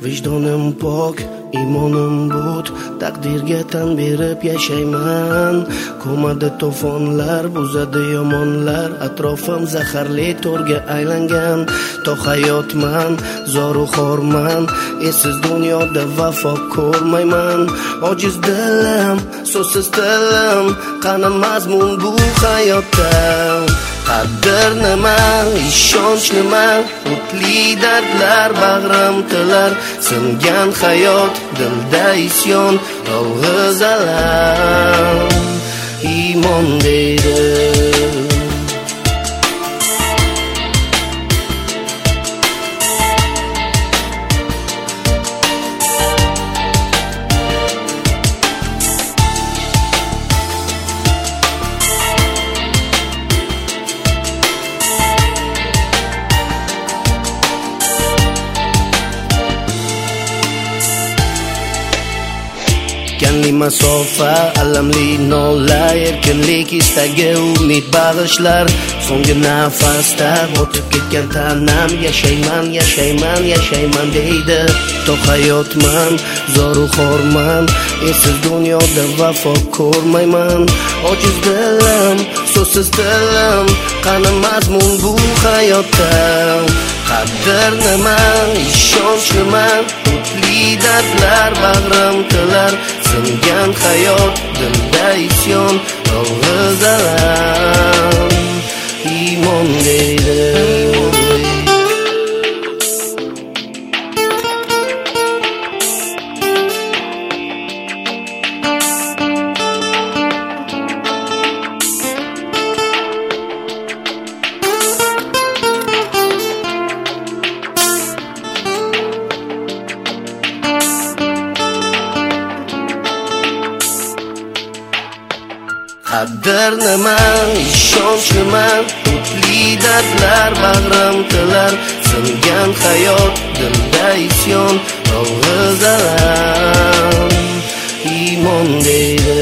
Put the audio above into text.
Vijdonim pok, imonim but, taqdirga tan berib yashayman. Ko'madi to'fonlar, buzadi yomonlar, atrofim zaharli to'rga aylangan. To hayotman, zoru xorman, esiz dunyoda vafo ko'rmayman. Ojiz dilim, so'zsiz tilim, qani mazmun bu hayotda. Qadr nima, ishonch nima, o'tli dardlar bag'rim tilar. Singan hayot, dilda isyon, yolg'iz alam, iymon deydi. Kanli masofa, alamli nola, erkinlik istagi umid bag'ishlar. So'nggi nafasda o'tib ketgan tanam, yashayman, yashayman, yashayman deydi. To hayotman, zoru xorman, esiz dunyoda vafo ko'rmayman. Ojiz dilim, so'zsiz tilim, qani mazmun bu hayotda. Qadr nima, ishonch nima, o'tli dardlar bag'rim tilar. Singan hayot, dilda isyon, yolg'iz alam, iymon deydi. Qadr nima, ishonch nima, o'tli dardlar bag'rim tilar. Singan hayot, dilda isyon, yolg'iz alam, iymon deydi.